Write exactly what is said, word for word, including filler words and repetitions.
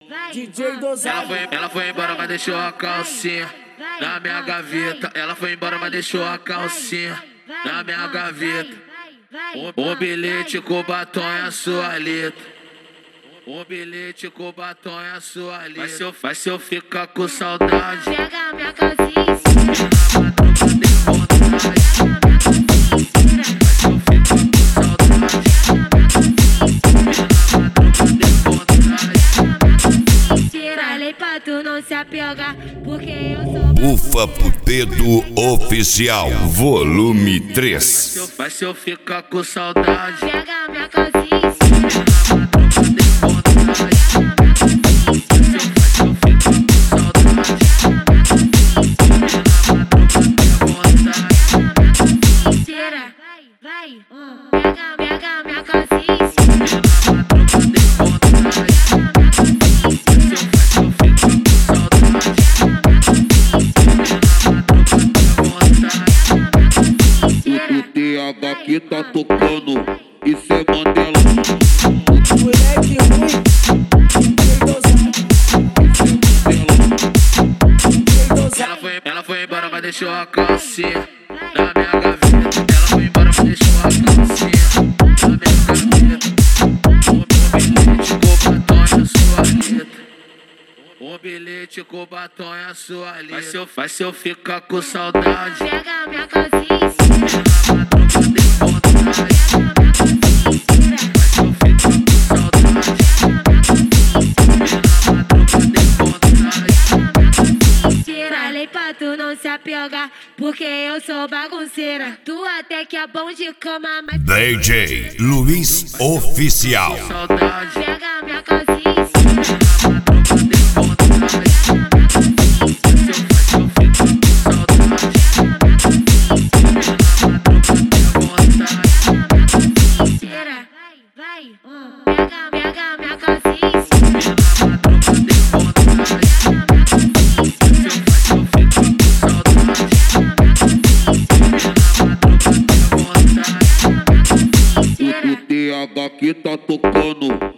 D J Dosado. Ela foi, ela foi embora, mas deixou a calcinha na minha gaveta. Ela foi embora, mas deixou a calcinha na minha gaveta. Um bilhete com batom é a sua letra. Um bilhete com batom é a sua letra. Mas se eu, mas se eu ficar com saudade, pega minha calcinha. Falei pra tu não se apegar, porque eu sou Bufa Putedo Oficial, volume três. mas se eu ficar com saudade, pega minha calcinha. Vai, pega, pega minha calcinha. O T H que tá tocando, isso é Mandela. Moleque ruim, D J Dosado. Ela foi, ela foi embora, mas deixou a calcinha na minha gaveta. Ela foi embora, mas deixou a calcinha na minha gaveta. Um bilhete com batom é a sua letra. Mas se eu, mas se eu ficar com saudade, Pega minha calcinha. Falei pra tu não se apegar, porque eu sou bagunceira. Tu até que é bom de cama, mas D J Luiz Oficial. saudade. pega minha calcinha. Vai, pega, pega minha calcinha. O T H que tá tocando,